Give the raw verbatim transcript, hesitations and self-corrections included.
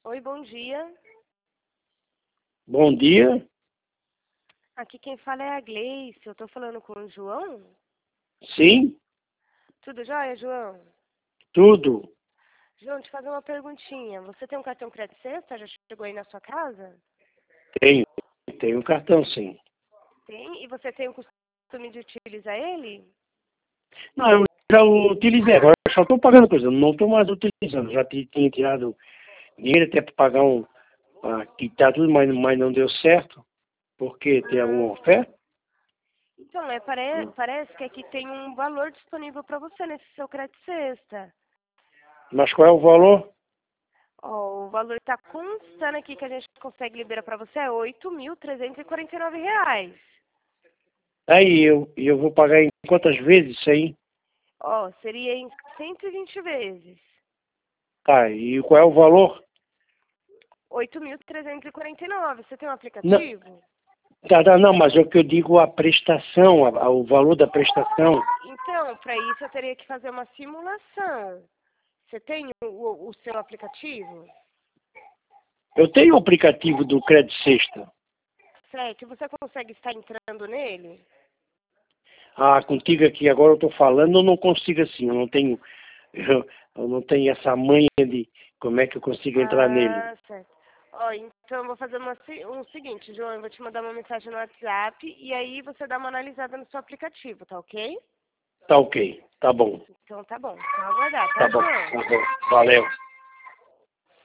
Oi, bom dia. Bom dia. Aqui quem fala é a Gleice. Eu tô falando com o João? Sim, Tudo jóia, João? tudo. João, te fazer uma perguntinha. Você tem um cartão crédito sexta? Já chegou aí na sua casa? Tenho. Tenho um cartão, sim. Tem? E você tem o costume de utilizar ele? Não, eu já utilizei. Agora eu só estou pagando coisa. Não estou mais utilizando. Já ti- tinha tirado dinheiro até para pagar um. Para quitar tudo, mas, mas não deu certo. Porque tem alguma oferta. Então, é, pare... parece que aqui tem um valor disponível para você nesse seu crédito sexta. Mas qual é o valor? Ó, o valor está constando aqui que a gente consegue liberar para você é oito mil trezentos e quarenta e nove reais. Aí eu, eu vou pagar em quantas vezes isso aí? Ó, seria em cento e vinte vezes. Tá, e qual é o valor? oito mil trezentos e quarenta e nove. Você tem um Não, aplicativo? tá, tá, não, mas é o que eu digo a prestação, a- a- o valor da prestação. Então, para isso eu teria que fazer uma simulação. Você tem o, o- o seu aplicativo? Eu tenho o aplicativo do Crédito Sexta. Certo. E você consegue estar entrando nele? Ah, contigo aqui agora eu estou falando, eu não consigo assim, eu não tenho, eu, eu não tenho essa manha de como é que eu consigo entrar nele. Ah, certo. Ó, então eu vou fazer uma, se- um seguinte, João, eu vou te mandar uma mensagem no WhatsApp e aí você dá uma analisada no seu aplicativo, tá ok? Tá ok, tá bom, Então tá bom. Então aguardar, tá tá, bom, João? tá bom, valeu.